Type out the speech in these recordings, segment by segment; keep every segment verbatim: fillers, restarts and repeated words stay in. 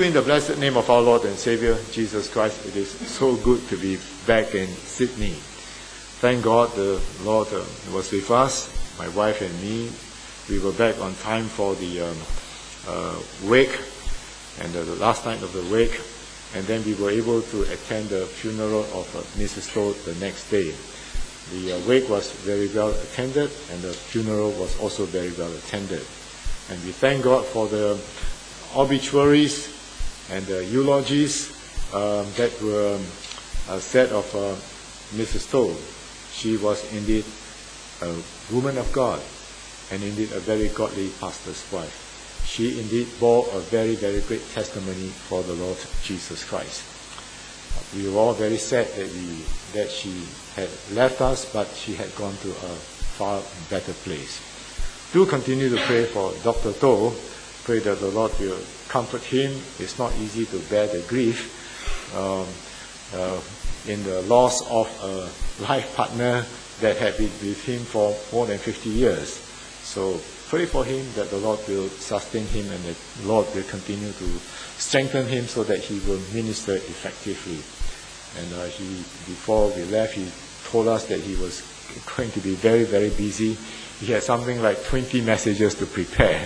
In the blessed name of our Lord and Savior, Jesus Christ, it is so good to be back in Sydney. Thank God the Lord uh, was with us, my wife and me. We were back on time for the um, uh, wake, and uh, the last night of the wake, and then we were able to attend the funeral of uh, Missus Toh the next day. The uh, wake was very well attended, and the funeral was also very well attended. And we thank God for the obituaries and the eulogies um, that were um, uh, said of uh, Missus Toh. She was indeed a woman of God, and indeed a very godly pastor's wife. She indeed bore a very, very great testimony for the Lord Jesus Christ. We were all very sad that, we, that she had left us, but she had gone to a far better place. Do continue to pray for Doctor Toh. Pray that the Lord will comfort him. It's not easy to bear the grief um, uh, in the loss of a life partner that had been with him for more than fifty years. So pray for him that the Lord will sustain him and that the Lord will continue to strengthen him so that he will minister effectively. And uh, he, before we left, he told us that he was going to be very, very busy. He had something like twenty messages to prepare.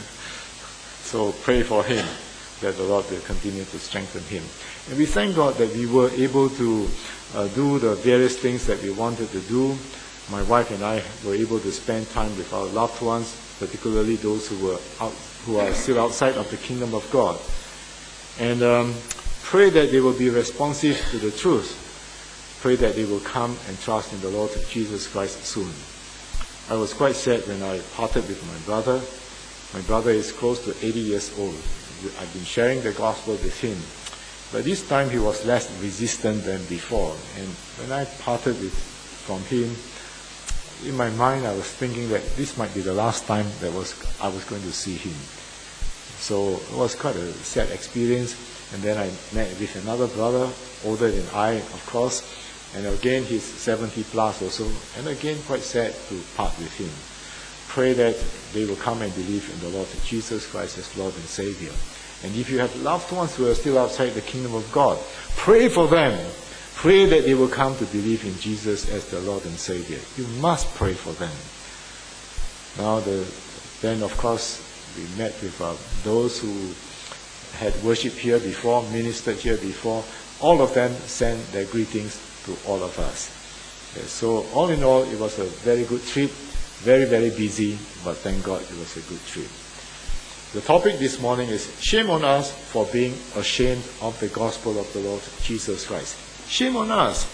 So pray for him, that the Lord will continue to strengthen him. And we thank God that we were able to uh, do the various things that we wanted to do. My wife and I were able to spend time with our loved ones, particularly those who were out, who are still outside of the kingdom of God. And um, pray that they will be responsive to the truth. Pray that they will come and trust in the Lord Jesus Christ soon. I was quite sad when I parted with my brother. My brother is close to eighty years old. I've been sharing the gospel with him. But this time he was less resistant than before. And when I parted with, from him, in my mind I was thinking that this might be the last time that was I was going to see him. So it was quite a sad experience. And then I met with another brother, older than I, of course. And again, he's seventy plus or so. And again, quite sad to part with him. Pray that they will come and believe in the Lord Jesus Christ as Lord and Savior. And if you have loved ones who are still outside the kingdom of God, pray for them. Pray that they will come to believe in Jesus as their Lord and Savior. You must pray for them. Now, the, then of course, we met with uh, those who had worshipped here before, ministered here before. All of them sent their greetings to all of us. Yeah, so all in all, it was a very good trip. Very, very busy, but thank God it was a good trip. The topic this morning is shame on us for being ashamed of the gospel of the Lord Jesus Christ. Shame on us.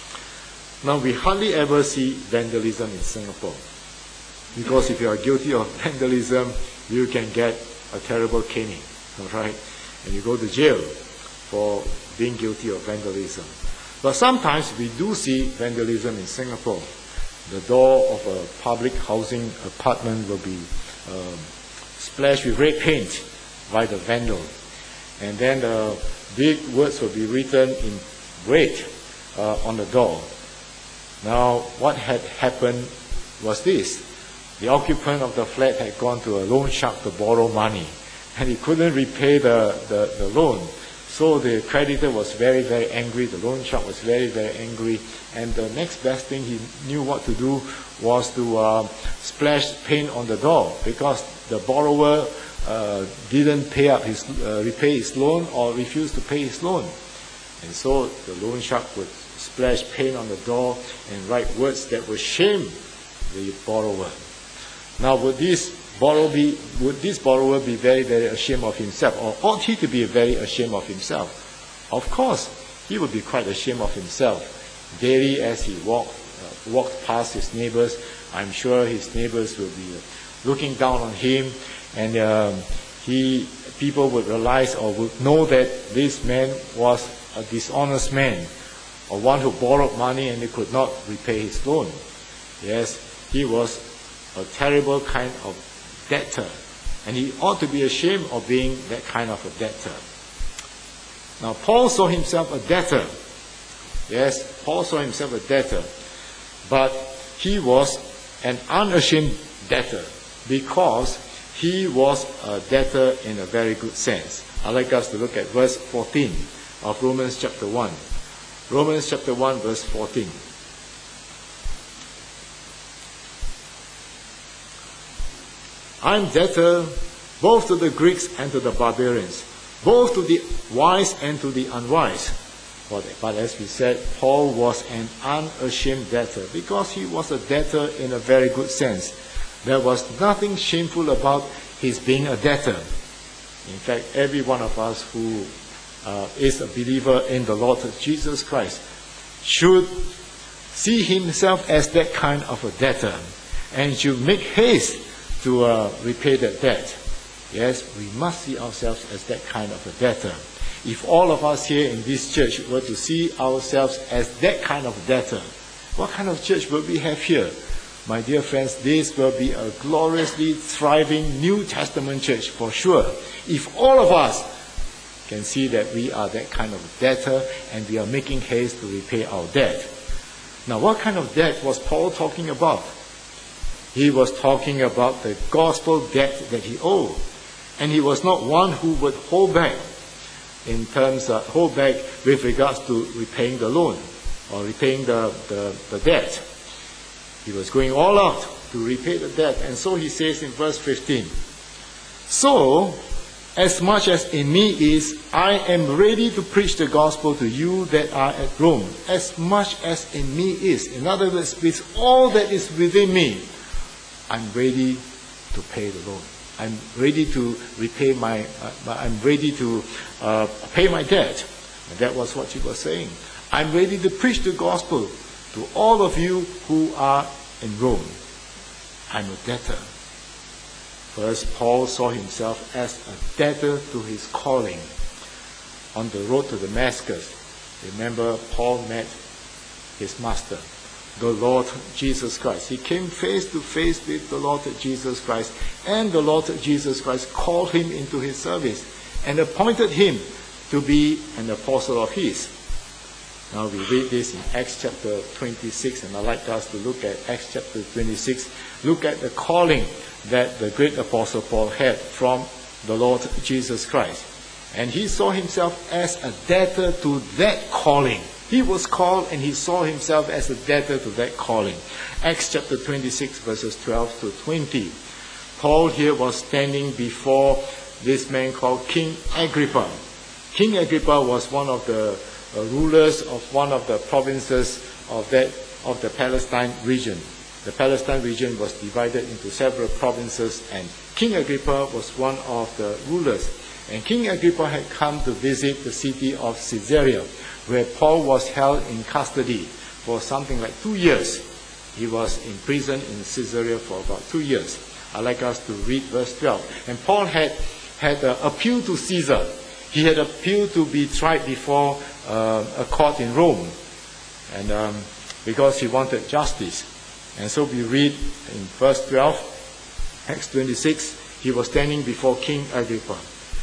Now, we hardly ever see vandalism in Singapore, because if you are guilty of vandalism, you can get a terrible caning, all right? And you go to jail for being guilty of vandalism. But sometimes we do see vandalism in Singapore. The door of a public housing apartment will be um, splashed with red paint by the vandal. And then the big words will be written in red uh, on the door. Now, what had happened was this. The occupant of the flat had gone to a loan shark to borrow money, and he couldn't repay the, the, the loan. So the creditor was very, very angry. The loan shark was very, very angry. And the next best thing he knew what to do was to uh, splash paint on the door, because the borrower uh, didn't pay up his, uh, repay his loan or refused to pay his loan. And so the loan shark would splash paint on the door and write words that would shame the borrower. Now, would this borrower be, would this borrower be very, very ashamed of himself, or ought he to be very ashamed of himself? Of course, he would be quite ashamed of himself. Daily as he walked, uh, walked past his neighbors, I'm sure his neighbors will be uh, looking down on him, and um, he, people would realize or would know that this man was a dishonest man, or one who borrowed money and he could not repay his loan. Yes, he was a terrible kind of debtor, and he ought to be ashamed of being that kind of a debtor. Now, Paul saw himself a debtor. Yes, Paul saw himself a debtor, but he was an unashamed debtor because he was a debtor in a very good sense. I'd like us to look at verse fourteen of Romans chapter one. Romans chapter one, verse fourteen. I'm debtor both to the Greeks and to the barbarians, both to the wise and to the unwise. But as we said, Paul was an unashamed debtor because he was a debtor in a very good sense. There was nothing shameful about his being a debtor. In fact, every one of us who uh, is a believer in the Lord Jesus Christ should see himself as that kind of a debtor and should make haste to uh, repay that debt. Yes, we must see ourselves as that kind of a debtor. If all of us here in this church were to see ourselves as that kind of debtor, what kind of church will we have here? My dear friends, this will be a gloriously thriving New Testament church for sure. If all of us can see that we are that kind of debtor and we are making haste to repay our debt. Now, what kind of debt was Paul talking about? He was talking about the gospel debt that he owed. And he was not one who would hold back in terms of hold back with regards to repaying the loan or repaying the, the, the debt. He was going all out to repay the debt. And so he says in verse fifteen, so, as much as in me is, I am ready to preach the gospel to you that are at Rome. As much as in me is. In other words, with all that is within me, I'm ready to pay the loan. I'm ready to repay my, uh, I'm ready to uh, pay my debt. And that was what he was saying. I'm ready to preach the gospel to all of you who are in Rome. I'm a debtor. First, Paul saw himself as a debtor to his calling. On the road to Damascus, remember, Paul met his master, the Lord Jesus Christ. He came face to face with the Lord Jesus Christ, and the Lord Jesus Christ called him into his service and appointed him to be an apostle of his. Now we read this in Acts chapter twenty-six, and I'd like us to look at Acts chapter twenty-six. Look at the calling that the great apostle Paul had from the Lord Jesus Christ. And he saw himself as a debtor to that calling. He was called and he saw himself as a debtor to that calling. Acts chapter twenty-six, verses twelve to twenty. Paul here was standing before this man called King Agrippa. King Agrippa was one of the uh, rulers of one of the provinces of that of the Palestine region. The Palestine region was divided into several provinces, and King Agrippa was one of the rulers. And King Agrippa had come to visit the city of Caesarea, where Paul was held in custody for something like two years. He was in prison in Caesarea for about two years. I'd like us to read verse twelve. And Paul had, had uh, appealed to Caesar. He had appealed to be tried before uh, a court in Rome, and um, because he wanted justice. And so we read in verse twelve, Acts twenty-six, he was standing before King Agrippa.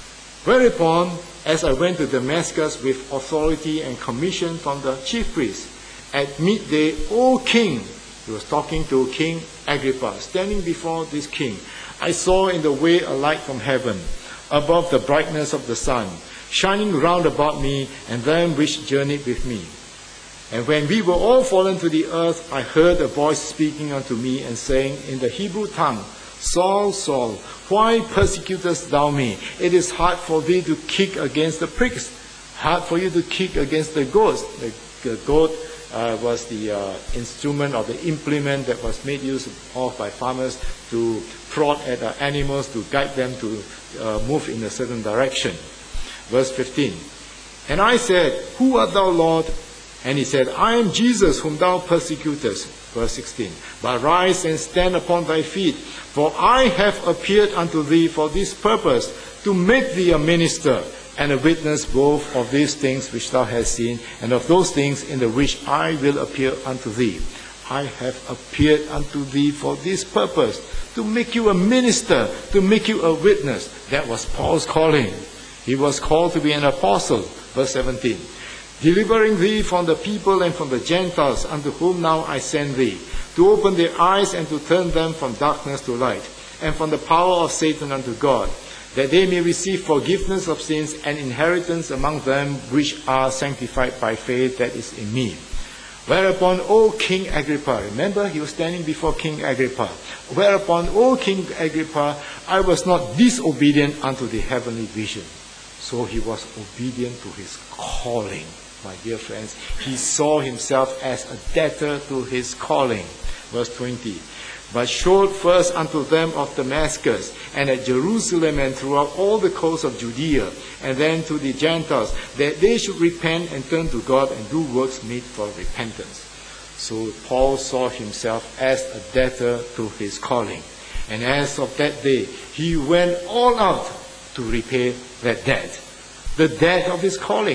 Whereupon, as I went to Damascus with authority and commission from the chief priests, at midday, O king, he was talking to King Agrippa, standing before this king, I saw in the way a light from heaven, above the brightness of the sun, shining round about me and them which journeyed with me. And when we were all fallen to the earth, I heard a voice speaking unto me and saying in the Hebrew tongue, Saul, Saul, why persecutest thou me? It is hard for thee to kick against the pricks, hard for you to kick against the goats. The, the goat uh, was the uh, instrument or the implement that was made use of by farmers to prod at the animals, to guide them to uh, move in a certain direction. Verse fifteen. And I said, Who art thou, Lord? And he said, I am Jesus whom thou persecutest. Verse sixteen. But rise and stand upon thy feet, for I have appeared unto thee for this purpose, to make thee a minister and a witness both of these things which thou hast seen, and of those things in the which I will appear unto thee. I have appeared unto thee for this purpose, to make you a minister, to make you a witness. That was Paul's calling. He was called to be an apostle. Verse seventeen. Delivering thee from the people and from the Gentiles, unto whom now I send thee, to open their eyes and to turn them from darkness to light, and from the power of Satan unto God, that they may receive forgiveness of sins and inheritance among them which are sanctified by faith that is in me. Whereupon, O King Agrippa, remember he was standing before King Agrippa, whereupon, O King Agrippa, I was not disobedient unto the heavenly vision. So he was obedient to his calling. My dear friends, he saw himself as a debtor to his calling. Verse twenty. But showed first unto them of Damascus, and at Jerusalem, and throughout all the coast of Judea, and then to the Gentiles, that they should repent and turn to God and do works meet for repentance. So Paul saw himself as a debtor to his calling. And as of that day, he went all out to repay that debt. The debt of his calling.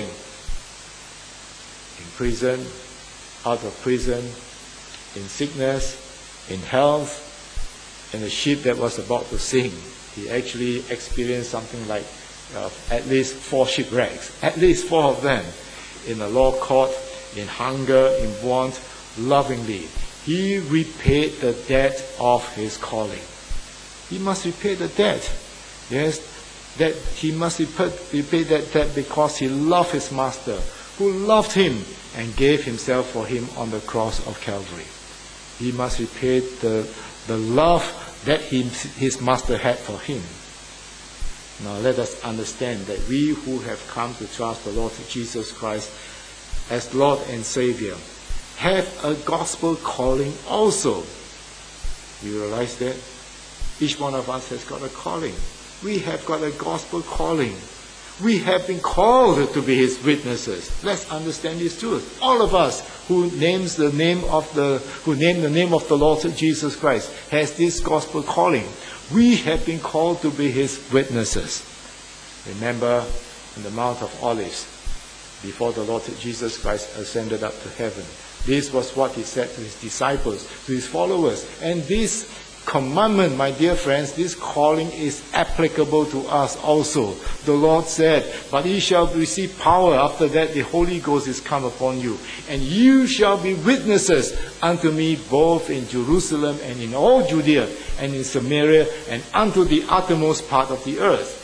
In prison, out of prison, in sickness, in health, in a ship that was about to sink. He actually experienced something like uh, at least four shipwrecks, at least four of them, in a law court, in hunger, in want, lovingly. He repaid the debt of his calling. He must repay the debt. Yes, that he must repay, repay that debt because he loved his master, who loved him and gave himself for him on the cross of Calvary. He must repay the, the love that he, his master had for him. Now let us understand that we who have come to trust the Lord Jesus Christ as Lord and Savior have a gospel calling also. You realize that? Each one of us has got a calling. We have got a gospel calling. We have been called to be his witnesses. Let's understand this truth. All of us who names the name of the who name the name of the Lord Jesus Christ has this gospel calling. We have been called to be his witnesses. Remember on the Mount of Olives, before the Lord Jesus Christ ascended up to heaven, this was what he said to his disciples, to his followers. And this commandment, my dear friends, this calling is applicable to us also. The Lord said, but ye shall receive power. After that the Holy Ghost is come upon you, and you shall be witnesses unto me both in Jerusalem and in all Judea and in Samaria and unto the uttermost part of the earth.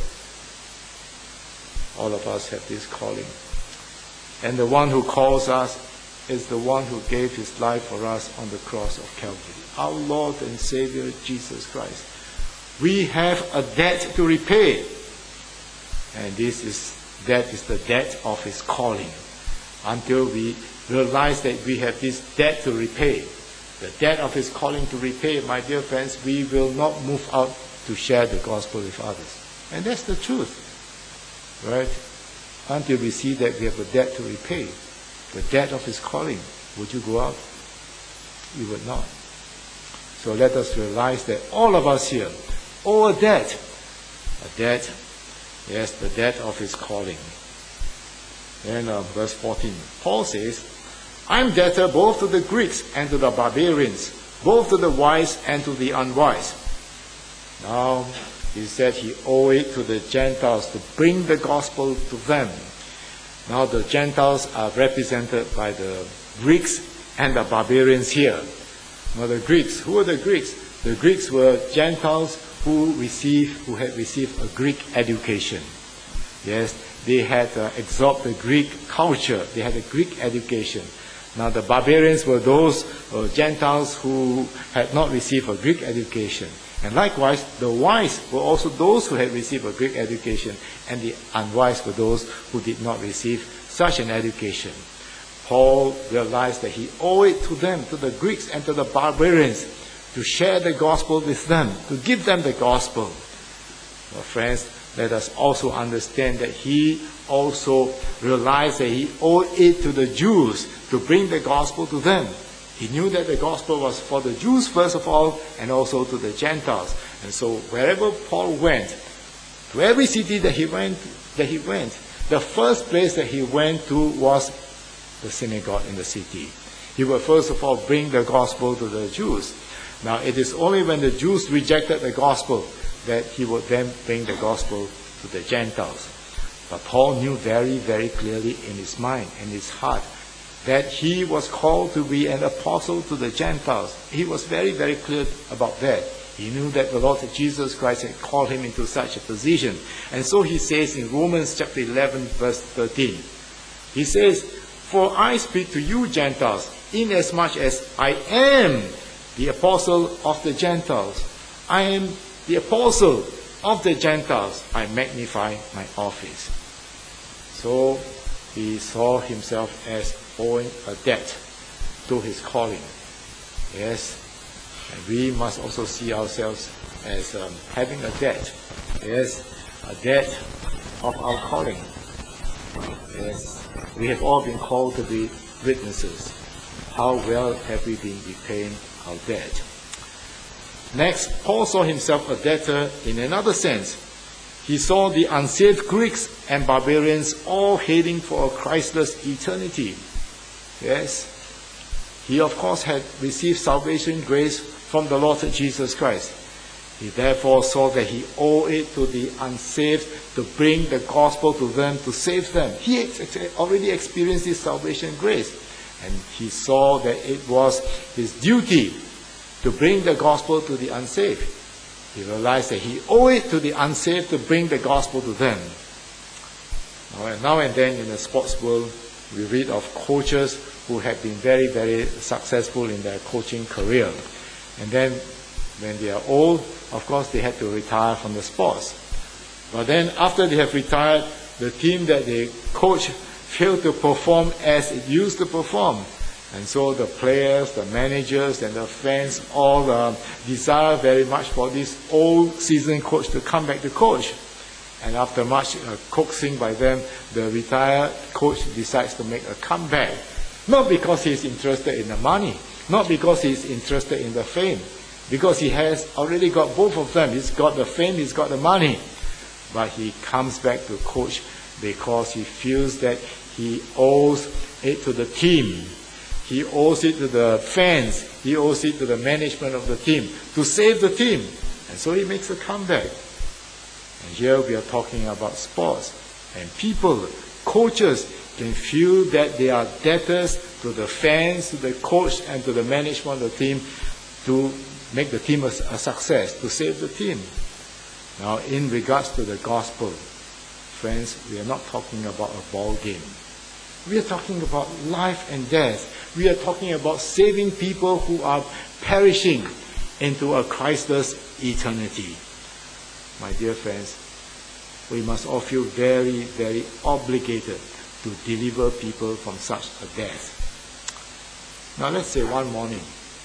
All of us have this calling. And the one who calls us is the one who gave his life for us on the cross of Calvary. Our Lord and Savior, Jesus Christ. We have a debt to repay. And this is, that is the debt of his calling. Until we realize that we have this debt to repay, the debt of his calling to repay, my dear friends, we will not move out to share the gospel with others. And that's the truth. Right? Until we see that we have a debt to repay, the debt of his calling, would you go out? You would not. So let us realize that all of us here owe a debt. A debt, yes, the debt of his calling. Then uh, verse fourteen, Paul says, I'm debtor both to the Greeks and to the barbarians, both to the wise and to the unwise. Now, he said he owed it to the Gentiles to bring the gospel to them. Now the Gentiles are represented by the Greeks and the barbarians here. Now the Greeks, who were the Greeks? The Greeks were Gentiles who received, who had received a Greek education. Yes, they had uh, absorbed the Greek culture. They had a Greek education. Now the barbarians were those uh, Gentiles who had not received a Greek education. And likewise, the wise were also those who had received a Greek education, and the unwise were those who did not receive such an education. Paul realized that he owed it to them, to the Greeks and to the barbarians, to share the gospel with them, to give them the gospel. Well, friends, let us also understand that he also realized that he owed it to the Jews to bring the gospel to them. He knew that the gospel was for the Jews first of all, and also to the Gentiles. And so wherever Paul went, to every city that he went, that he went, the first place that he went to was the synagogue in the city. He would first of all bring the gospel to the Jews. Now it is only when the Jews rejected the gospel that he would then bring the gospel to the Gentiles. But Paul knew very, very clearly in his mind and his heart that he was called to be an apostle to the Gentiles. He was very, very clear about that. He knew that the Lord Jesus Christ had called him into such a position. And so he says in Romans chapter eleven, verse thirteen, he says, "For I speak to you Gentiles, inasmuch as I am the apostle of the Gentiles. I am the apostle of the Gentiles. I magnify my office." So he saw himself as owing a debt to his calling. Yes, and we must also see ourselves as um, having a debt. Yes, a debt of our calling. Yes, we have all been called to be witnesses. How well have we been repaying our debt? Next, Paul saw himself a debtor in another sense. He saw the unsaved Greeks and barbarians all heading for a Christless eternity. Yes, he of course had received salvation grace from the Lord Jesus Christ. He therefore saw that he owed it to the unsaved to bring the gospel to them, to save them. He had already experienced this salvation grace, and he saw that it was his duty to bring the gospel to the unsaved. He realized that he owed it to the unsaved to bring the gospel to them. Now and, now and then in the sports world, we read of coaches who have been very, very successful in their coaching career. And then when they are old, of course they had to retire from the sports. But then after they have retired, the team that they coach failed to perform as it used to perform. And so the players, the managers, and the fans all uh, desire very much for this old seasoned coach to come back to coach. And after much uh, coaxing by them, the retired coach decides to make a comeback. Not because he's interested in the money, not because he's interested in the fame, because he has already got both of them. He's got the fame, he's got the money. But he comes back to coach because he feels that he owes it to the team. He owes it to the fans. He owes it to the management of the team to save the team. And so he makes a comeback. And here we are talking about sports. And people, coaches, can feel that they are debtors to the fans, to the coach, and to the management of the team to make the team a, a success, to save the team. Now, in regards to the gospel, friends, we are not talking about a ball game. We are talking about life and death. We are talking about saving people who are perishing into a Christless eternity. My dear friends, we must all feel very, very obligated to deliver people from such a death. Now let's say one morning,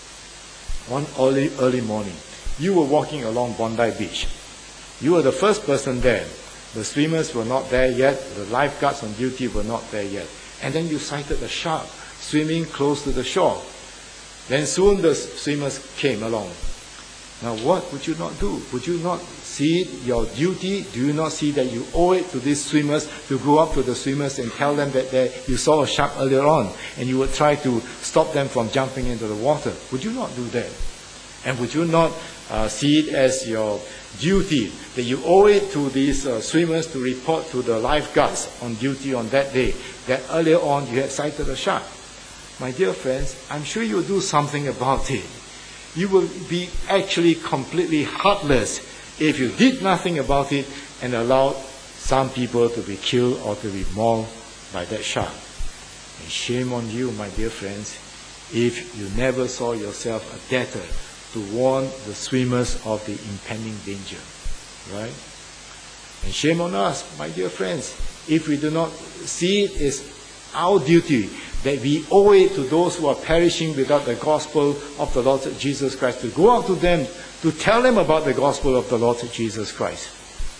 one early, early morning, you were walking along Bondi Beach. You were the first person there. The swimmers were not there yet. The lifeguards on duty were not there yet. And then you sighted a shark swimming close to the shore. Then soon the swimmers came along. Now what would you not do? Would you not see it your duty? Do you not see that you owe it to these swimmers to go up to the swimmers and tell them that they, you saw a shark earlier on and you would try to stop them from jumping into the water? Would you not do that? And would you not uh, see it as your duty that you owe it to these uh, swimmers to report to the lifeguards on duty on that day that earlier on you had sighted a shark? My dear friends, I'm sure you'll do something about it. You will be actually completely heartless if you did nothing about it and allowed some people to be killed or to be mauled by that shark. And shame on you, my dear friends, if you never saw yourself a debtor to warn the swimmers of the impending danger. Right? And shame on us, my dear friends, if we do not see it as our duty that we owe it to those who are perishing without the gospel of the Lord Jesus Christ, to go out to them, to tell them about the gospel of the Lord Jesus Christ.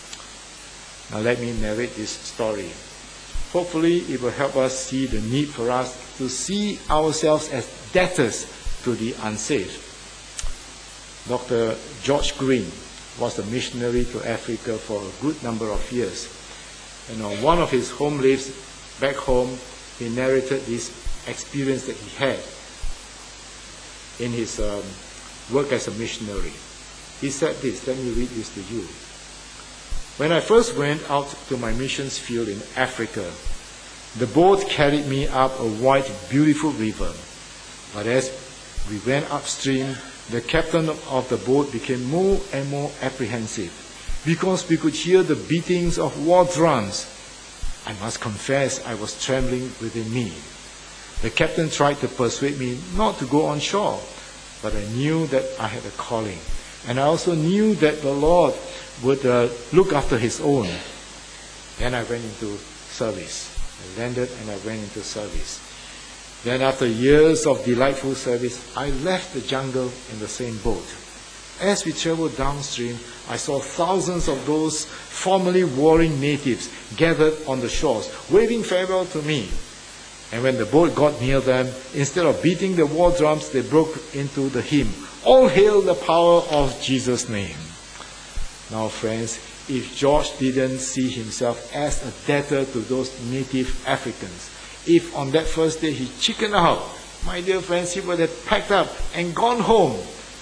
Now let me narrate this story. Hopefully it will help us see the need for us to see ourselves as debtors to the unsaved. Doctor George Green was a missionary to Africa for a good number of years. And on one of his home lives back home, he narrated this experience that he had in his um, work as a missionary. He said this, let me read this to you. When I first went out to my missions field in Africa, the boat carried me up a wide, beautiful river. But as we went upstream, the captain of the boat became more and more apprehensive because we could hear the beatings of war drums. I must confess I was trembling within me. The captain tried to persuade me not to go on shore, but I knew that I had a calling. And I also knew that the Lord would uh, look after his own. Then I went into service. I landed and I went into service. Then after years of delightful service, I left the jungle in the same boat. As we traveled downstream, I saw thousands of those formerly warring natives gathered on the shores, waving farewell to me. And when the boat got near them, instead of beating the war drums, they broke into the hymn, "All hail the power of Jesus' name." Now, friends, if George didn't see himself as a debtor to those native Africans, if on that first day he chickened out, my dear friends, he would have packed up and gone home.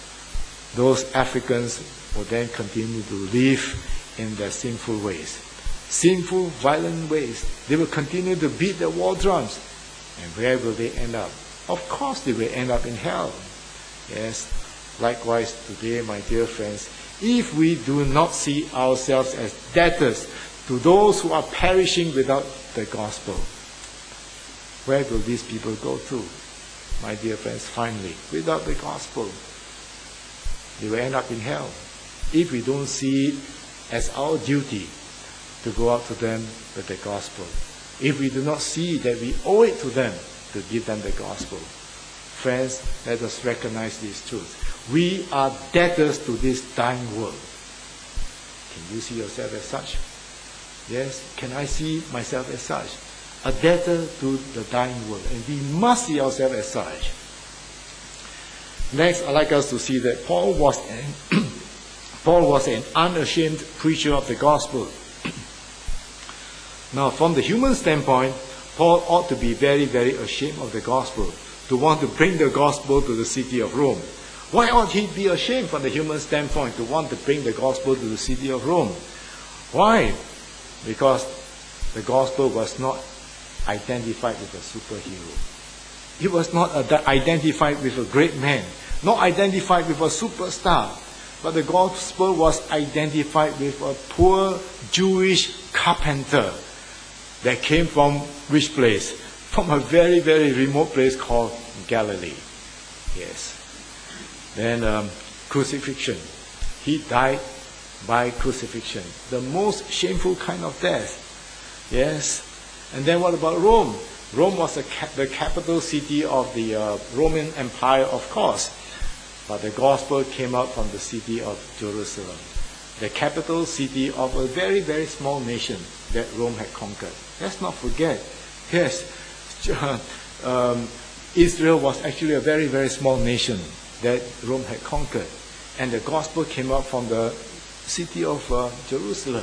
Those Africans would then continue to live in their sinful ways. Sinful, violent ways. They will continue to beat the war drums. And where will they end up? Of course they will end up in hell. Yes, likewise today, my dear friends, if we do not see ourselves as debtors to those who are perishing without the gospel, where will these people go to? My dear friends, finally, without the gospel, they will end up in hell. If we don't see it as our duty to go out to them with the gospel, if we do not see that we owe it to them to give them the gospel, friends, let us recognize this truth. We are debtors to this dying world. Can you see yourself as such? Yes, can I see myself as such? A debtor to the dying world, and we must see ourselves as such. Next, I'd like us to see that Paul was an, Paul was an unashamed preacher of the gospel. Now, from the human standpoint, Paul ought to be very, very ashamed of the gospel, to want to bring the gospel to the city of Rome. Why ought he be ashamed from the human standpoint to want to bring the gospel to the city of Rome? Why? Because the gospel was not identified with a superhero. It was not identified with a great man, not identified with a superstar, but the gospel was identified with a poor Jewish carpenter that came from which place? From a very, very remote place called Galilee. Yes. Then um, crucifixion. He died by crucifixion. The most shameful kind of death. Yes. And then what about Rome? Rome was the, cap- the capital city of the uh, Roman Empire, of course. But the gospel came out from the city of Jerusalem, the capital city of a very, very small nation that Rome had conquered. Let's not forget, yes, um, Israel was actually a very, very small nation that Rome had conquered. And the gospel came out from the city of uh, Jerusalem.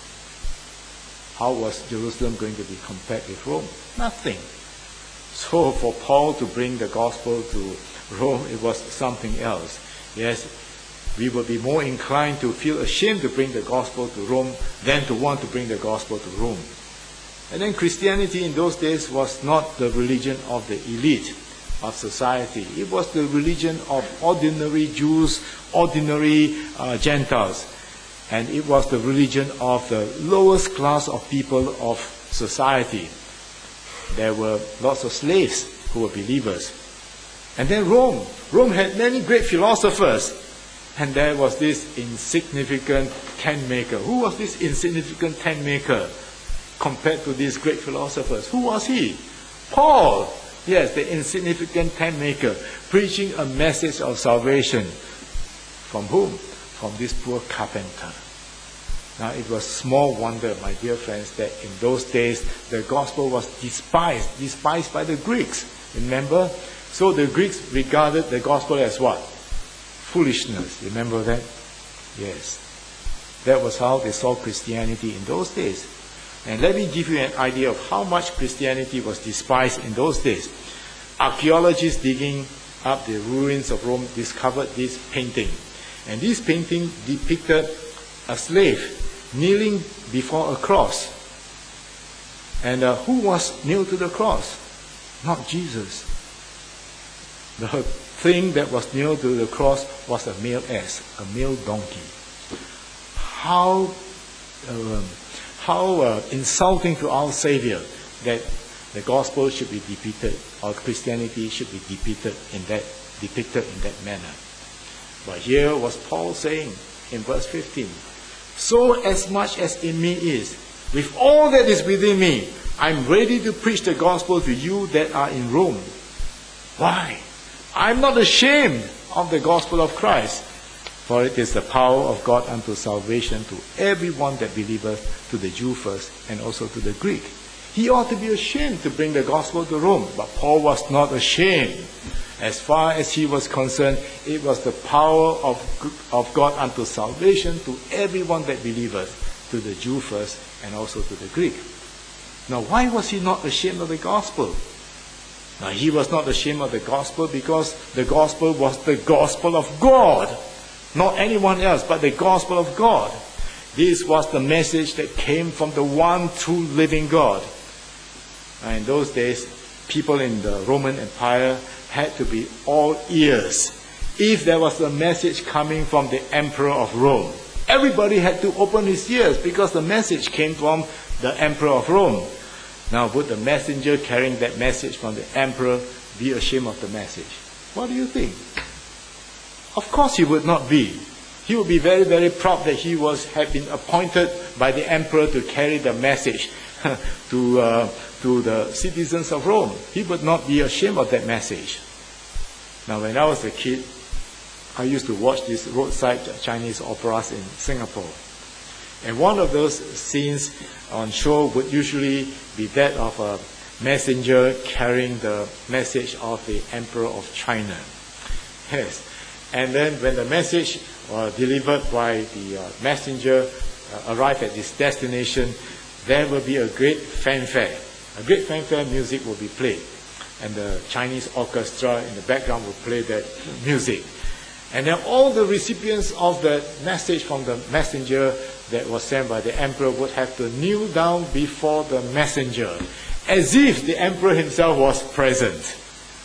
How was Jerusalem going to be compared with Rome? Nothing. So for Paul to bring the gospel to Rome, it was something else. Yes, we would be more inclined to feel ashamed to bring the gospel to Rome than to want to bring the gospel to Rome. And then Christianity in those days was not the religion of the elite of society. It was the religion of ordinary Jews, ordinary uh, Gentiles. And it was the religion of the lowest class of people of society. There were lots of slaves who were believers. And then Rome. Rome had many great philosophers. And there was this insignificant tent maker. Who was this insignificant tent maker compared to these great philosophers? Who was he? Paul. Yes, the insignificant tent maker, preaching a message of salvation. From whom? From this poor carpenter. Now, it was small wonder, my dear friends, that in those days the gospel was despised, despised by the Greeks. Remember? So the Greeks regarded the gospel as what? Foolishness. Remember that? Yes. That was how they saw Christianity in those days. And let me give you an idea of how much Christianity was despised in those days. Archaeologists digging up the ruins of Rome discovered this painting. And this painting depicted a slave kneeling before a cross. And uh, who was nailed to the cross? Not Jesus. The thing that was nailed to the cross was a male ass, a male donkey. How, um, how uh, insulting to our Savior that the gospel should be depicted, or Christianity should be depicted in that, depicted in that manner. But here was Paul saying in verse fifteen, so as much as in me is, with all that is within me, I'm ready to preach the gospel to you that are in Rome. Why? I'm not ashamed of the gospel of Christ, for it is the power of God unto salvation to everyone that believeth, to the Jew first, and also to the Greek. He ought to be ashamed to bring the gospel to Rome, but Paul was not ashamed. As far as he was concerned, it was the power of, of God unto salvation to everyone that believeth, to the Jew first, and also to the Greek. Now, why was he not ashamed of the gospel? Now, he was not ashamed of the gospel because the gospel was the gospel of God. Not anyone else, but the gospel of God. This was the message that came from the one true living God. And in those days, people in the Roman Empire had to be all ears if there was a message coming from the Emperor of Rome. Everybody had to open his ears because the message came from the Emperor of Rome. Now, would the messenger carrying that message from the Emperor be ashamed of the message? What do you think? Of course he would not be. He would be very, very proud that he was had been appointed by the Emperor to carry the message to, uh, to the citizens of Rome. He would not be ashamed of that message. Now, when I was a kid, I used to watch these roadside Chinese operas in Singapore. And one of those scenes on show would usually be that of a messenger carrying the message of the Emperor of China. Yes. And then when the message was delivered by the uh, messenger uh, arrived at its destination, there will be a great fanfare. A great fanfare music will be played. And the Chinese orchestra in the background will play that music. And then all the recipients of the message from the messenger that was sent by the emperor would have to kneel down before the messenger, as if the emperor himself was present.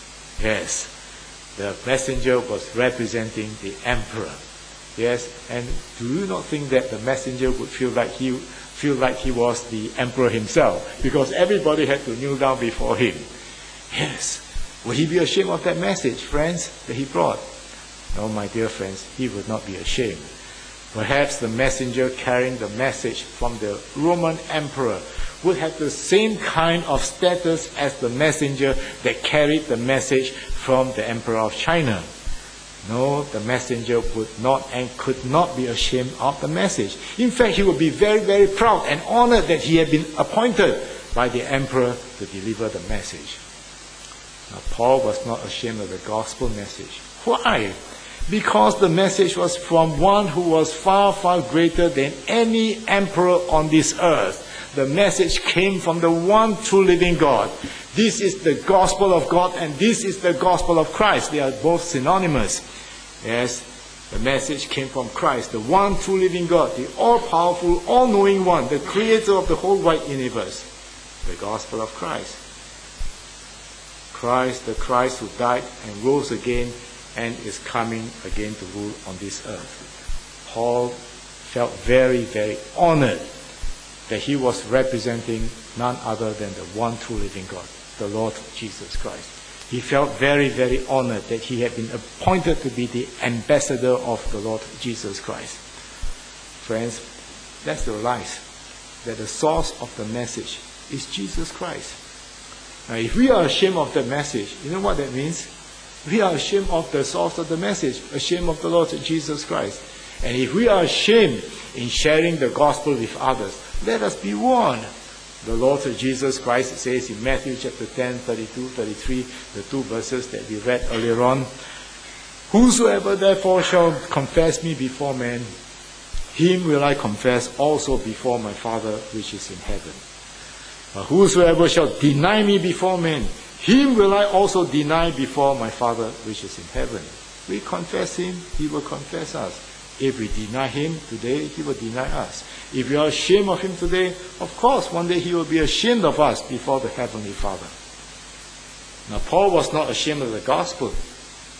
Yes, the messenger was representing the emperor. Yes, and do you not think that the messenger would feel like he feel like he was the emperor himself, because everybody had to kneel down before him? Yes. Would he be ashamed of that message, friends, that he brought? No, my dear friends, he would not be ashamed. Perhaps the messenger carrying the message from the Roman emperor would have the same kind of status as the messenger that carried the message from the Emperor of China. No, the messenger would not and could not be ashamed of the message. In fact, he would be very, very proud and honored that he had been appointed by the emperor to deliver the message. Now, Paul was not ashamed of the gospel message. Why? Because the message was from one who was far, far greater than any emperor on this earth. The message came from the one true living God. This is the gospel of God, and this is the gospel of Christ. They are both synonymous. Yes, the message came from Christ, the one true living God, the all-powerful, all-knowing one, the creator of the whole wide universe. The gospel of Christ. Christ, the Christ who died and rose again and is coming again to rule on this earth. Paul felt very, very honored that he was representing none other than the one true living God, the Lord Jesus Christ. He felt very, very honored that he had been appointed to be the ambassador of the Lord Jesus Christ. Friends, let's realize that the source of the message is Jesus Christ. Now, if we are ashamed of the message, you know what that means? We are ashamed of the source of the message, ashamed of the Lord Jesus Christ. And if we are ashamed in sharing the gospel with others, let us be warned. The Lord Jesus Christ says in Matthew chapter ten, thirty-two, thirty-three, the two verses that we read earlier on, "Whosoever therefore shall confess me before men, him will I confess also before my Father which is in heaven. But whosoever shall deny me before men, him will I also deny before my Father which is in heaven." We confess him, he will confess us. If we deny him today, he will deny us. If we are ashamed of him today, of course, one day he will be ashamed of us before the Heavenly Father. Now, Paul was not ashamed of the gospel.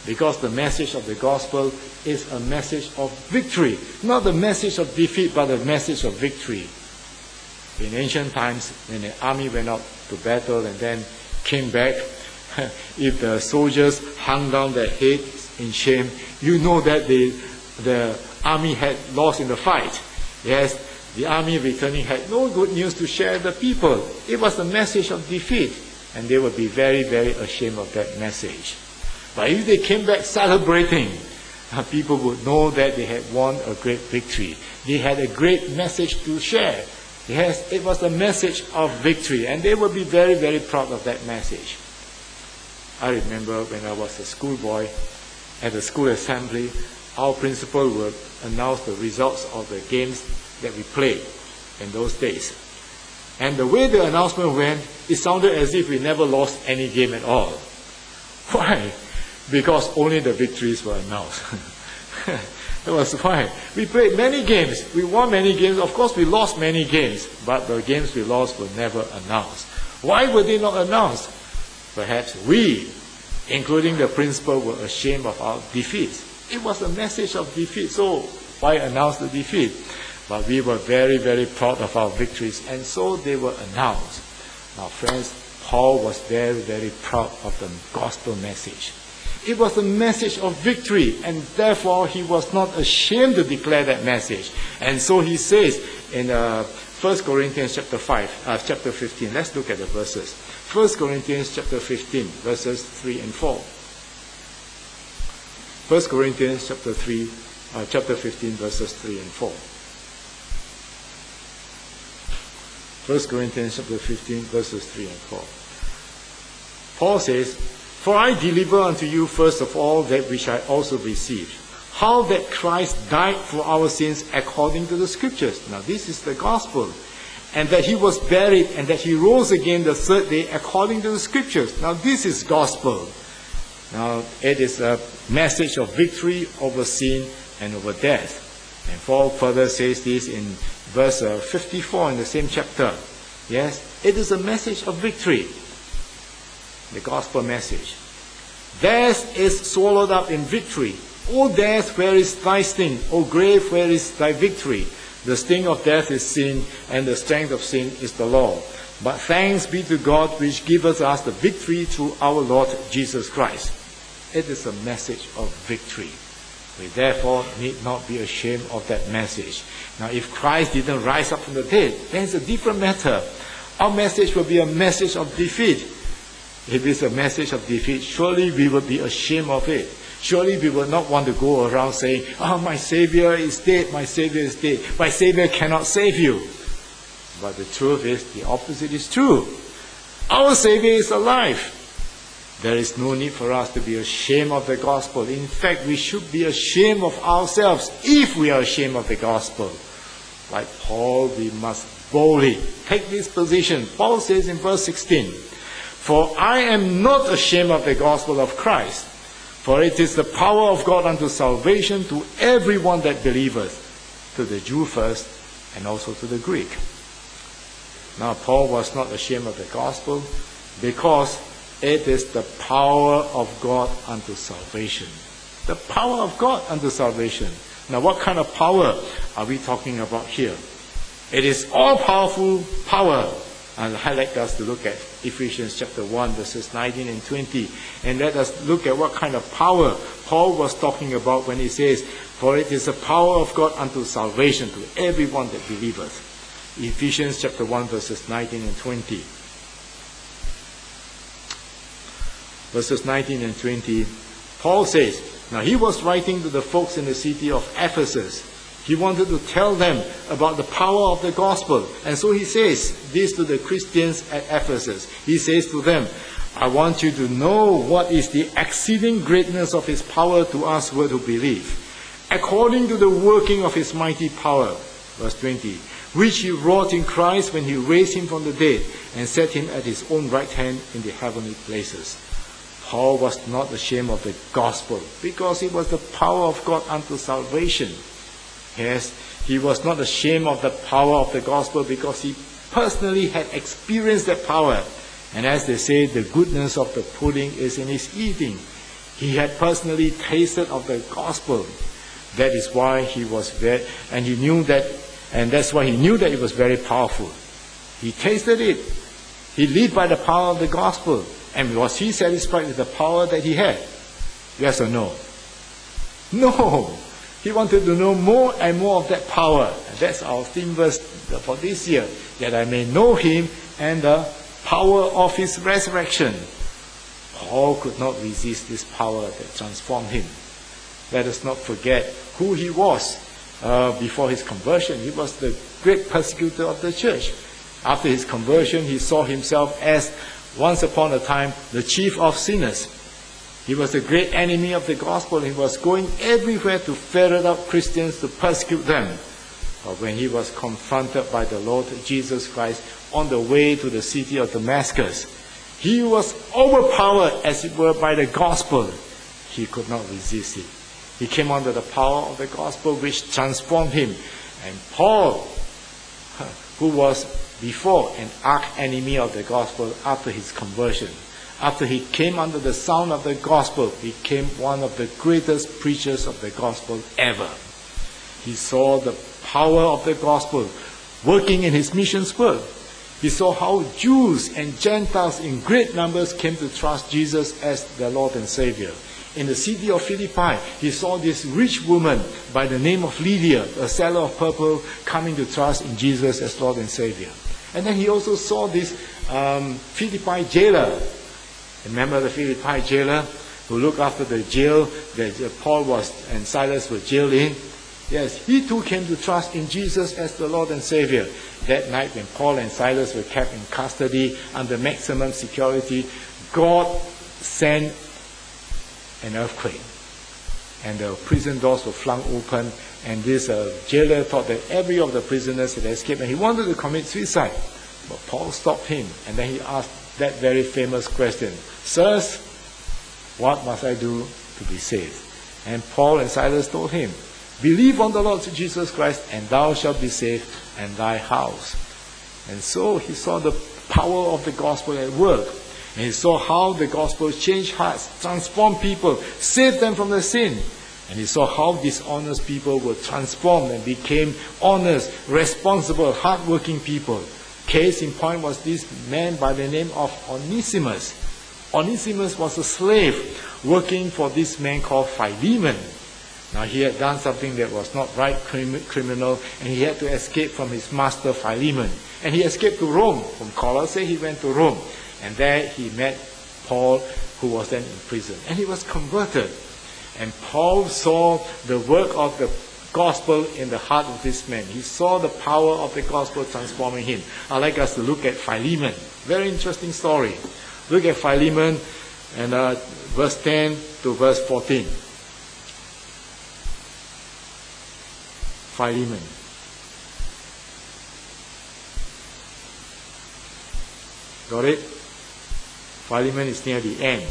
Because the message of the gospel is a message of victory. Not the message of defeat, but a message of victory. In ancient times, when the army went out to battle and then came back, if the soldiers hung down their heads in shame, you know that they, the army had lost in the fight. Yes, the army returning had no good news to share with the people. It was a message of defeat, and they would be very, very ashamed of that message. But if they came back celebrating, people would know that they had won a great victory. They had a great message to share. Yes, it was a message of victory, and they would be very, very proud of that message. I remember when I was a schoolboy, at the school assembly, our principal would announce the results of the games that we played in those days. And the way the announcement went, it sounded as if we never lost any game at all. Why? Because only the victories were announced. That was why. We played many games. We won many games. Of course, we lost many games. But the games we lost were never announced. Why were they not announced? Perhaps we, including the principal, were ashamed of our defeats. It was a message of defeat, so why announce the defeat? But we were very, very proud of our victories, and so they were announced. Now, friends, Paul was very, very proud of the gospel message. It was a message of victory, and therefore he was not ashamed to declare that message. And so he says in uh, First Corinthians chapter five, uh, chapter fifteen. Let's look at the verses. First Corinthians chapter fifteen, verses three and four. First Corinthians chapter three, uh, chapter fifteen, verses three and four. First Corinthians chapter fifteen, verses three and four. Paul says, "For I deliver unto you first of all that which I also received, how that Christ died for our sins according to the Scriptures." Now this is the gospel. "And that he was buried, and that he rose again the third day according to the Scriptures." Now this is gospel. Now it is a message of victory over sin and over death. And Paul further says this in verse uh, fifty-four in the same chapter. Yes, it is a message of victory. The gospel message. "Death is swallowed up in victory. O death, where is thy sting? O grave, where is thy victory? The sting of death is sin, and the strength of sin is the law. But thanks be to God which giveth us the victory through our Lord Jesus Christ." It is a message of victory. We therefore need not be ashamed of that message. Now, if Christ didn't rise up from the dead, then it's a different matter. Our message will be a message of defeat. If it's a message of defeat, surely we will be ashamed of it. Surely we will not want to go around saying, "Oh, my Savior is dead, my Savior is dead. My Savior cannot save you." But the truth is, the opposite is true. Our Savior is alive. There is no need for us to be ashamed of the gospel. In fact, we should be ashamed of ourselves if we are ashamed of the gospel. Like Paul, we must boldly take this position. Paul says in verse sixteen, "For I am not ashamed of the gospel of Christ, for it is the power of God unto salvation to everyone that believeth, to the Jew first, and also to the Greek." Now, Paul was not ashamed of the gospel because it is the power of God unto salvation. The power of God unto salvation. Now, what kind of power are we talking about here? It is all-powerful power. And I'd like us to look at Ephesians chapter one, verses nineteen and twenty. And let us look at what kind of power Paul was talking about when he says, "For it is the power of God unto salvation to everyone that believeth." Ephesians chapter one, verses nineteen and twenty. Verses nineteen and twenty, Paul says, now he was writing to the folks in the city of Ephesus. He wanted to tell them about the power of the gospel. And so he says this to the Christians at Ephesus. He says to them, "I want you to know what is the exceeding greatness of his power to us who believe, according to the working of his mighty power." Verse twenty, "Which he wrought in Christ when he raised him from the dead and set him at his own right hand in the heavenly places." Paul was not ashamed of the gospel because it was the power of God unto salvation. Yes, he was not ashamed of the power of the gospel because he personally had experienced that power. And as they say, the goodness of the pudding is in his eating. He had personally tasted of the gospel. That is why he was there, and he knew that, and that's why he knew that it was very powerful. He tasted it. He lived by the power of the gospel. And was he satisfied with the power that he had? Yes or no? No. He wanted to know more and more of that power. And that's our theme verse for this year. That I may know him and the power of his resurrection. Paul could not resist this power that transformed him. Let us not forget who he was uh, before his conversion. He was the great persecutor of the church. After his conversion, he saw himself as, once upon a time, the chief of sinners. He was a great enemy of the gospel. He was going everywhere to ferret out Christians, to persecute them. But when he was confronted by the Lord Jesus Christ on the way to the city of Damascus, he was overpowered, as it were, by the gospel. He could not resist it. He came under the power of the gospel, which transformed him. And Paul, who was before an arch enemy of the gospel, after his conversion, after he came under the sound of the gospel, became one of the greatest preachers of the gospel ever. He saw the power of the gospel working in his missions work. He saw how Jews and Gentiles in great numbers came to trust Jesus as their Lord and Savior. In the city of Philippi, he saw this rich woman by the name of Lydia, a seller of purple, coming to trust in Jesus as Lord and Savior. And then he also saw this um, Philippi jailer. Remember the Philippi jailer who looked after the jail that Paul was and Silas were jailed in? Yes, he too came to trust in Jesus as the Lord and Savior. That night when Paul and Silas were kept in custody under maximum security, God sent an earthquake. And the prison doors were flung open, and this uh, jailer thought that every of the prisoners had escaped, and he wanted to commit suicide. But Paul stopped him, and then he asked that very famous question, "Sirs, what must I do to be saved?" And Paul and Silas told him, "Believe on the Lord Jesus Christ, and thou shalt be saved, and thy house." And so he saw the power of the gospel at work. And he saw how the gospel changed hearts, transformed people, saved them from their sin. And he saw how dishonest people were transformed and became honest, responsible, hardworking people. Case in point was this man by the name of Onesimus. Onesimus was a slave working for this man called Philemon. Now he had done something that was not right, crim- criminal, and he had to escape from his master Philemon. And he escaped to Rome. From Colossae he went to Rome. And there he met Paul, who was then in prison. And he was converted. And Paul saw the work of the gospel in the heart of this man. He saw the power of the gospel transforming him. I'd like us to look at Philemon. Very interesting story. Look at Philemon and uh, verse ten to verse fourteen. Philemon. Got it? Philemon is near the end.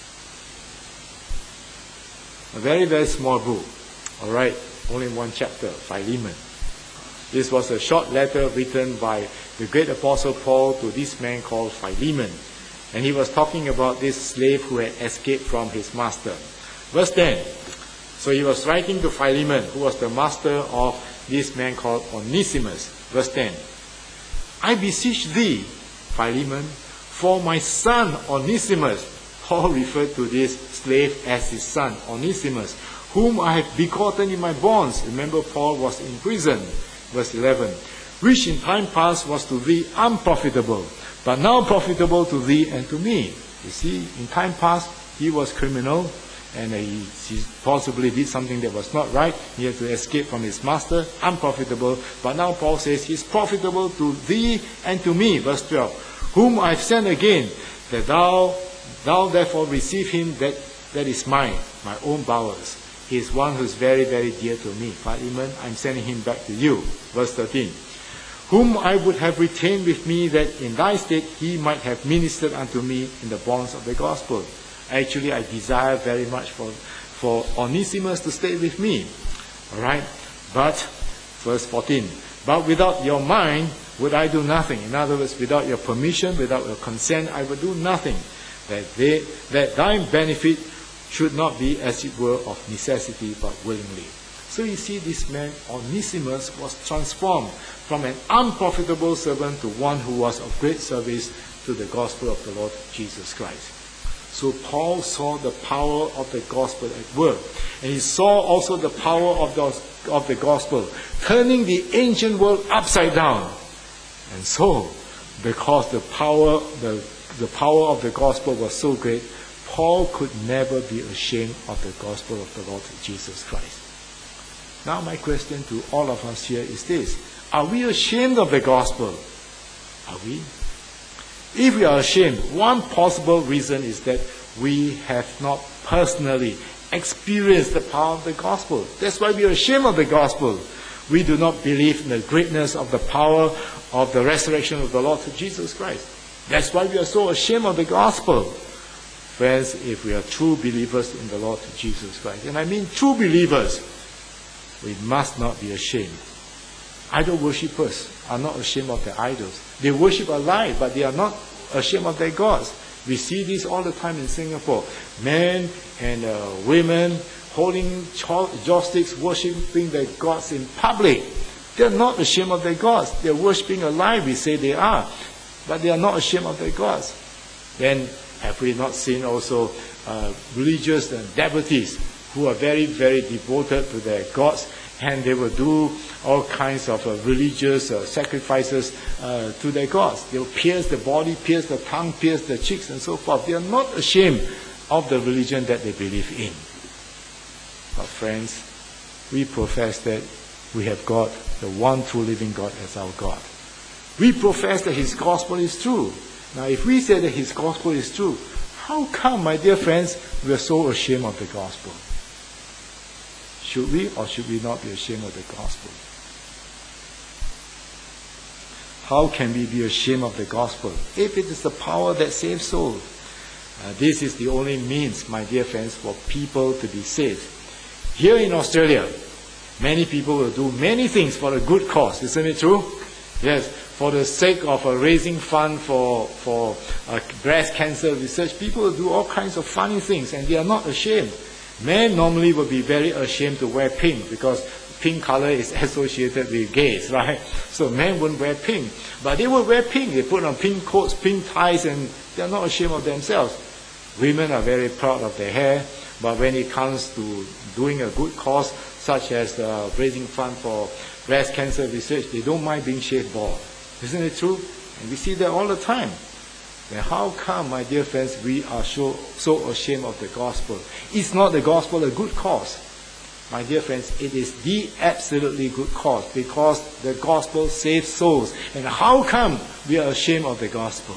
A very, very small book. Alright, only one chapter, Philemon. This was a short letter written by the great apostle Paul to this man called Philemon. And he was talking about this slave who had escaped from his master. Verse ten. So he was writing to Philemon, who was the master of this man called Onesimus. Verse ten. I beseech thee, Philemon, for my son Onesimus. Paul referred to this slave as his son, Onesimus, whom I have begotten in my bonds. Remember, Paul was in prison. Verse eleven. Which in time past was to thee unprofitable, but now profitable to thee and to me. You see, in time past, he was criminal, and he, he possibly did something that was not right. He had to escape from his master, unprofitable. But now Paul says, he's profitable to thee and to me. Verse twelve. Whom I have sent again, that thou, thou therefore receive him that, that is mine, my own bowels. He is one who is very, very dear to me. Philemon, I'm sending him back to you. Verse thirteen. Whom I would have retained with me, that in thy state he might have ministered unto me in the bonds of the gospel. Actually, I desire very much for, for Onesimus to stay with me. Alright? But, verse fourteen. But without your mind would I do nothing. In other words, without your permission, without your consent, I would do nothing. That they, that thy benefit should not be, as it were, of necessity, but willingly. So you see, this man, Onesimus, was transformed from an unprofitable servant to one who was of great service to the gospel of the Lord Jesus Christ. So Paul saw the power of the gospel at work. And he saw also the power of the, of the gospel, turning the ancient world upside down. And so, because the power, the, the power of the gospel was so great, Paul could never be ashamed of the gospel of the Lord Jesus Christ. Now my question to all of us here is this: are we ashamed of the gospel? Are we? If we are ashamed, one possible reason is that we have not personally experienced the power of the gospel. That's why we are ashamed of the gospel. We do not believe in the greatness of the power of the resurrection of the Lord Jesus Christ. That's why we are so ashamed of the gospel. Friends, if we are true believers in the Lord Jesus Christ, and I mean true believers, we must not be ashamed. Idol worshippers are not ashamed of their idols. They worship a lie, but they are not ashamed of their gods. We see this all the time in Singapore. Men and uh, women holding joysticks, worshipping their gods in public. They are not ashamed of their gods. They are worshipping a lie, we say they are. But they are not ashamed of their gods. Then have we not seen also uh, religious and devotees who are very, very devoted to their gods, and they will do all kinds of uh, religious uh, sacrifices uh, to their gods. They will pierce the body, pierce the tongue, pierce the cheeks, and so forth. They are not ashamed of the religion that they believe in. But friends, we profess that we have God, the one true living God, as our God. We profess that His gospel is true. Now, if we say that His gospel is true, how come, my dear friends, we are so ashamed of the gospel? Should we or should we not be ashamed of the gospel? How can we be ashamed of the gospel if it is the power that saves souls? Uh, this is the only means, my dear friends, for people to be saved. Here in Australia, many people will do many things for a good cause. Isn't it true? Yes, for the sake of uh, raising fund for, for uh, breast cancer research, people will do all kinds of funny things, and they are not ashamed. Men normally will be very ashamed to wear pink because pink color is associated with gays, right? So men wouldn't wear pink. But they will wear pink. They put on pink coats, pink ties, and they are not ashamed of themselves. Women are very proud of their hair, but when it comes to doing a good cause, such as uh, raising fund for breast cancer research, they don't mind being shaved bald. Isn't it true? And we see that all the time. Then how come, my dear friends, we are so, so ashamed of the gospel? Is not the gospel a good cause? My dear friends, it is the absolutely good cause because the gospel saves souls. And how come we are ashamed of the gospel?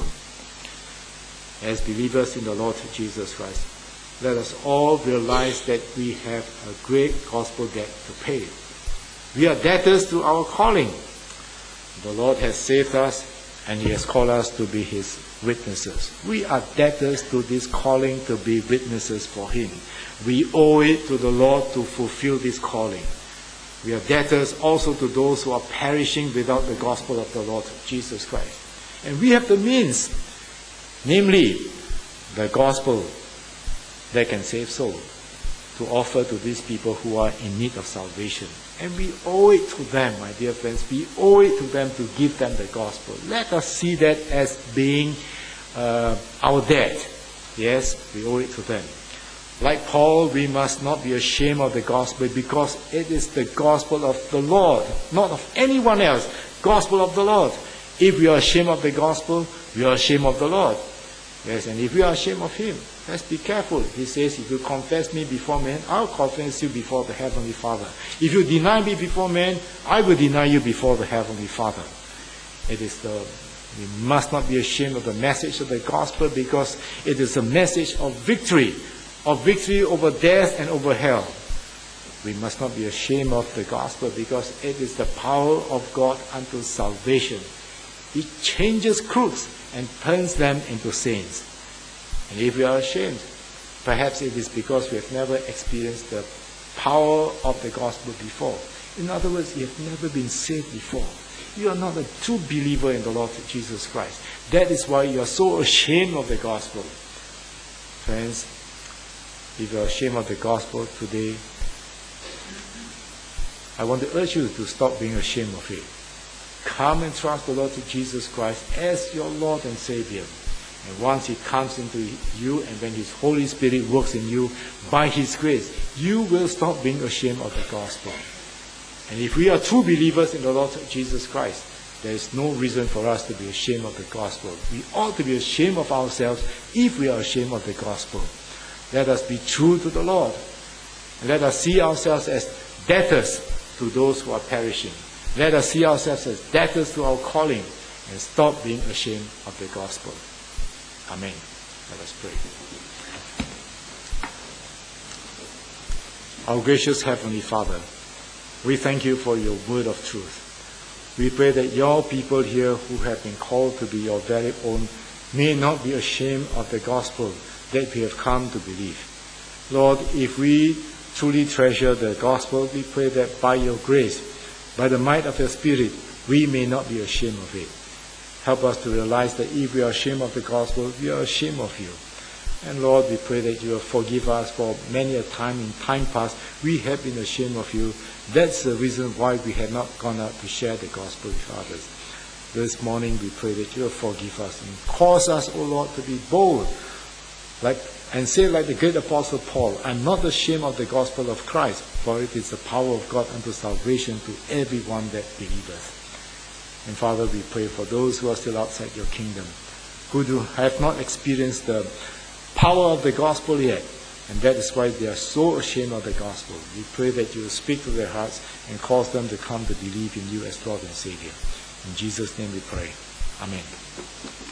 As believers in the Lord Jesus Christ, let us all realize that we have a great gospel debt to pay. We are debtors to our calling. The Lord has saved us and He has called us to be His witnesses. We are debtors to this calling to be witnesses for Him. We owe it to the Lord to fulfill this calling. We are debtors also to those who are perishing without the gospel of the Lord Jesus Christ. And we have the means, namely the gospel that can save souls, to offer to these people who are in need of salvation. And we owe it to them, my dear friends. We owe it to them to give them the gospel. Let us see that as being uh, our debt. Yes, we owe it to them. Like Paul, we must not be ashamed of the gospel because it is the gospel of the Lord, not of anyone else. Gospel of the Lord. If we are ashamed of the gospel, we are ashamed of the Lord. Yes, and if we are ashamed of Him, let's be careful. He says, if you confess me before men, I'll confess you before the Heavenly Father. If you deny me before men, I will deny you before the Heavenly Father. It is the, we must not be ashamed of the message of the gospel because it is a message of victory, of victory over death and over hell. We must not be ashamed of the gospel because it is the power of God unto salvation. It changes crooks and turns them into saints. And if we are ashamed, perhaps it is because we have never experienced the power of the gospel before. In other words, you have never been saved before. You are not a true believer in the Lord Jesus Christ. That is why you are so ashamed of the gospel. Friends, if you are ashamed of the gospel today, I want to urge you to stop being ashamed of it. Come and trust the Lord Jesus Christ as your Lord and Savior. And once He comes into you, and when His Holy Spirit works in you by His grace, you will stop being ashamed of the gospel. And if we are true believers in the Lord Jesus Christ, there is no reason for us to be ashamed of the gospel. We ought to be ashamed of ourselves if we are ashamed of the gospel. Let us be true to the Lord. And let us see ourselves as debtors to those who are perishing. Let us see ourselves as debtors to our calling and stop being ashamed of the gospel. Amen. Let us pray. Our gracious Heavenly Father, we thank you for your word of truth. We pray that your people here who have been called to be your very own may not be ashamed of the gospel that we have come to believe. Lord, if we truly treasure the gospel, we pray that by your grace, by the might of your Spirit, we may not be ashamed of it. Help us to realize that if we are ashamed of the gospel, we are ashamed of you. And Lord, we pray that you will forgive us for many a time in time past we have been ashamed of you. That's the reason why we have not gone out to share the gospel with others. This morning we pray that you will forgive us and cause us, O Lord, to be bold, like and say like the great apostle Paul, I'm not ashamed of the gospel of Christ, for it is the power of God unto salvation to everyone that believeth. And Father, we pray for those who are still outside your kingdom, who do have not experienced the power of the gospel yet, and that is why they are so ashamed of the gospel. We pray that you will speak to their hearts and cause them to come to believe in you as Lord and Savior. In Jesus' name we pray. Amen.